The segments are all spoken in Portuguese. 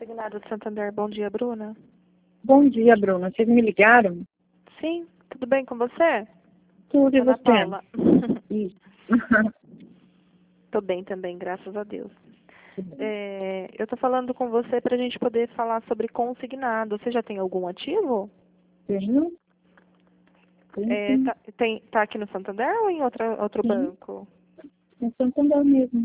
Consignado de Santander, bom dia, Bruna. Bom dia, Bruna. Vocês me ligaram? Sim, tudo bem com você? Tudo e Ana você? Paula. Isso. Tô bem também, graças a Deus. Eu tô falando com você para a gente poder falar sobre consignado. Você já tem algum ativo? Tenho. Sim. Tá aqui no Santander ou em outro Sim. banco? No Santander mesmo.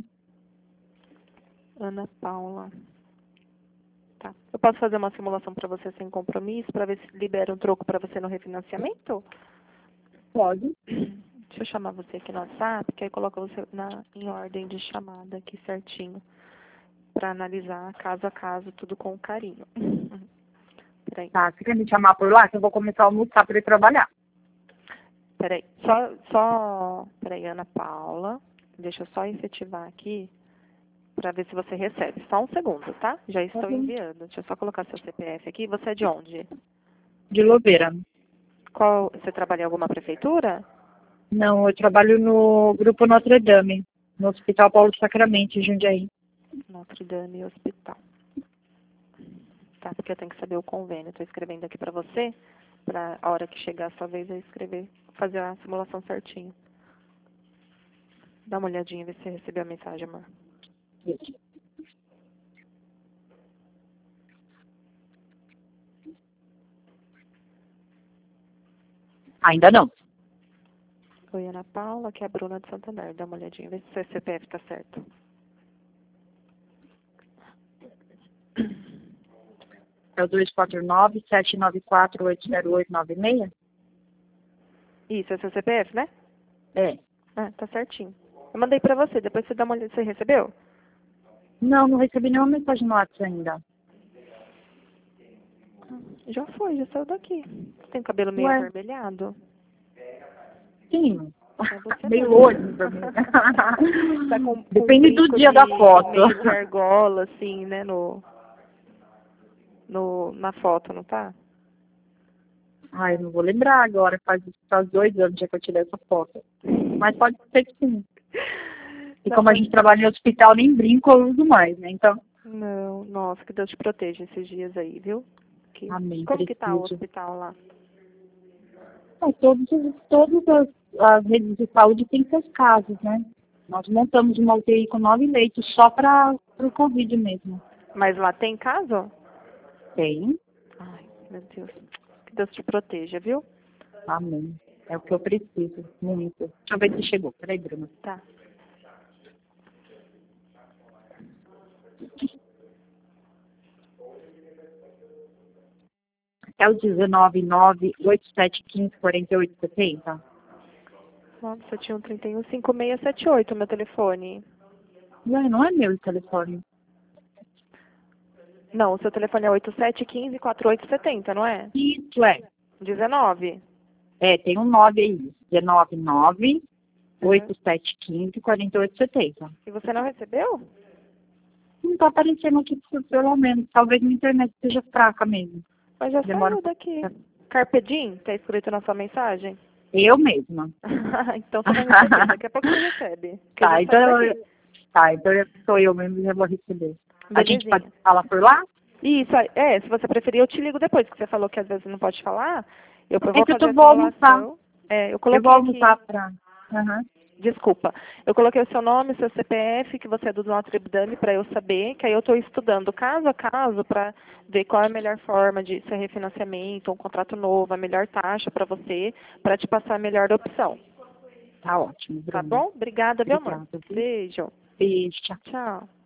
Ana Paula. Tá. Eu posso fazer uma simulação para você sem compromisso, para ver se libera um troco para você no refinanciamento? Pode. Deixa eu chamar você aqui no WhatsApp, que aí coloca você em ordem de chamada aqui certinho, para analisar caso a caso, tudo com carinho. Peraí. Tá, você quer me chamar por lá que eu vou começar a almoçar para ir trabalhar. Peraí, peraí, Ana Paula, deixa eu só efetivar aqui, para ver se você recebe. Só um segundo, tá? Já estou enviando. Deixa eu só colocar seu CPF aqui. Você é de onde? De Louveira. Você trabalha em alguma prefeitura? Não, eu trabalho no Grupo Notre Dame, no Hospital Paulo Sacramento, em Jundiaí. Notre Dame Hospital. Tá, porque eu tenho que saber o convênio. Estou escrevendo aqui para você, para a hora que chegar a sua vez eu escrever, fazer a simulação certinho. Dá uma olhadinha, ver se você recebeu a mensagem, amor. Isso. Ainda não. Oi, Ana Paula, aqui é a Bruna de Santander. Dá uma olhadinha, ver se seu CPF está certo. É o 249-794-80896? Isso, é seu CPF, né? É. Ah, tá certinho. Eu mandei pra você, depois você dá uma olhada. Você recebeu? Não recebi nenhuma mensagem no WhatsApp ainda. Já foi, já saiu daqui. Você tem cabelo meio Ué? avermelhado? Sim. É você Meio mesmo. loiro pra mim. Tá com Depende do brinco dia da foto. meio argola, assim, né, na foto, não tá? Ai, não vou lembrar agora, faz 2 anos já que eu tirei essa foto. Mas pode ser que sim. E Não, como a gente trabalha em hospital, nem brinco eu uso mais, né? Então, não, nossa, que Deus te proteja esses dias aí, viu? amém, Como que tá o preciso. hospital lá? Então, todas as redes de saúde têm seus casos, né? Nós montamos uma UTI com 9 leitos só para o Covid mesmo. Mas lá tem caso? Tem. Ai, meu Deus. Que Deus te proteja, viu? Amém. É o que eu preciso, muito. Deixa eu ver se chegou. Peraí, Bruna. Tá. É o 19987154870. 971315678, meu telefone. Não é meu telefone. Não, o seu telefone é 8715-4870, não é? Isso é. 19. É, tem um 9 aí. 19987154870. E você não recebeu? Não tá aparecendo aqui pelo menos. Talvez minha internet seja fraca mesmo. Mas já Demora saiu daqui. Carpe Diem, tá escrito na sua mensagem? Eu mesma. Então você vai receber. Daqui a pouco você recebe. Tá, então sou eu mesmo e já vou receber. A gente pode Belezinha. falar por lá? Isso, se você preferir, eu te ligo depois, que você falou que às vezes não pode falar. Eu vou É que fazer a vou almoçar. simulação. Eu Eu coloquei vou almoçar aqui. pra... Uhum. Desculpa. Eu coloquei o seu nome, seu CPF, que você é do Notre Dame, para eu saber, que aí eu estou estudando caso a caso para ver qual é a melhor forma de ser refinanciamento, um contrato novo, a melhor taxa para você, para te passar a melhor opção. Tá ótimo, Bruna. Tá bom? Obrigada, viu, amor? Obrigada. Beijo. Beijo, tchau. Tchau.